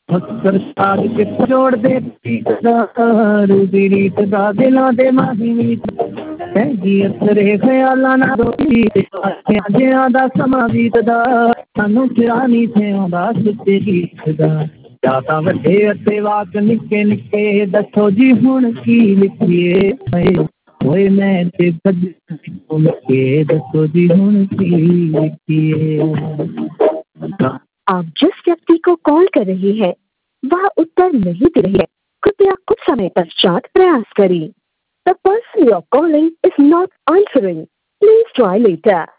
ਅਕਸਰ ਸਾਜ ਕੇ ਜੋੜ ਦੇ ਪ੍ਰੀਤ ਦਾ ਰੂਬੀ ਰੀਤ ਦਾ ਦਿਲਾਂ ਦੇ ਮਾਹੀ ਨੀਤ ਹੈਗੀ ਅਸਰੇ ਖਿਆਲਾਂ ਨਾ ਰੋਈ ਜਿਆਂ ਦਾ ਸਮਾਂ ਬੀਤਦਾ ਸਾਨੂੰ ਚਿਰਾਂ ਨੀ ਥੇ ਆਉਂਦਾ ਸੁੱਤੇ ਗੀਤ ਦਾ ਜਾਂ ਤਾਂ ਵੱਡੇ ਅਤੇ ਵਾਕ ਨਿੱਕੇ ਨਿੱਕੇ ਦੱਸੋ ਜੀ ਹੁਣ ਕੀ ਲਿਖੀਏ ਓਏ ਮੈਂ ਤੇ ਕੇ ਦੱਸੋ ਜੀ ਹੁਣ ਕੀ ਲਿਖੀਏ। आप जिस व्यक्ति को कॉल कर रही है वह उत्तर नहीं दे रही है, कृपया कुछ समय पश्चात प्रयास करें। The person you are calling is not answering. Please try later.